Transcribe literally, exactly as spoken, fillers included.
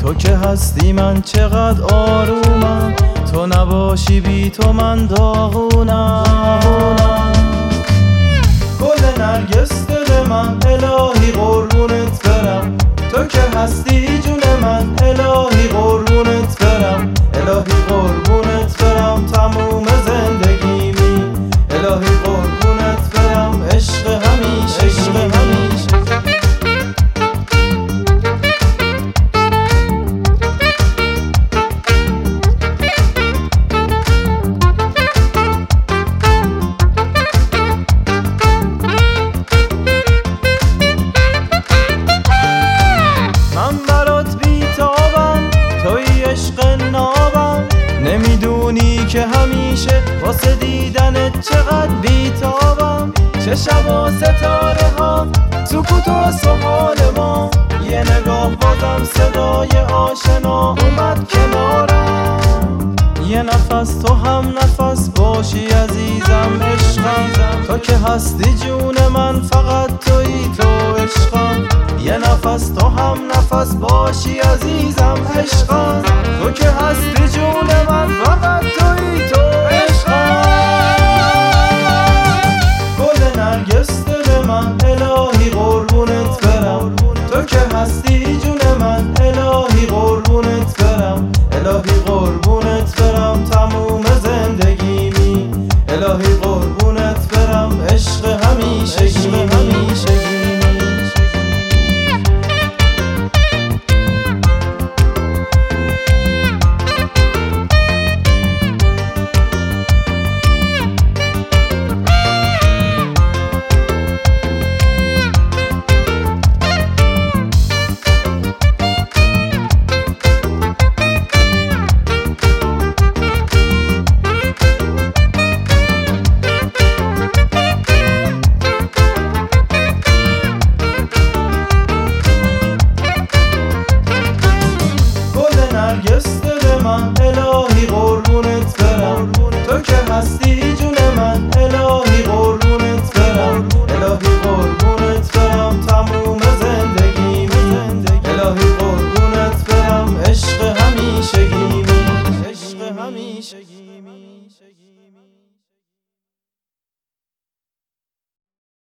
تو که هستی من چقدر آرومم، تو نباشی بی تو من داغونم. گل نرگس دل من الهی قربونت برم، تو که هستی جون من الهی قربونت برم، الهی قربونت برم تموم زندگیمی، الهی قربونت برم عشق همیشه عشق همیشه. نمیدونی که همیشه واسه دیدنت چقدر بیتابم، چه شبا ستاره ها سکوت و سحال ما، یه نگاه بازم صدای آشنا اومد کنارم. یه نفس تو هم نفس باشی عزیزم عشقم، تو که هستی جون من فقط تویی تو عشقم. یه نفس تو هم نفس باشی عزیزم عشقم، تو که هستی جون من فقط تویی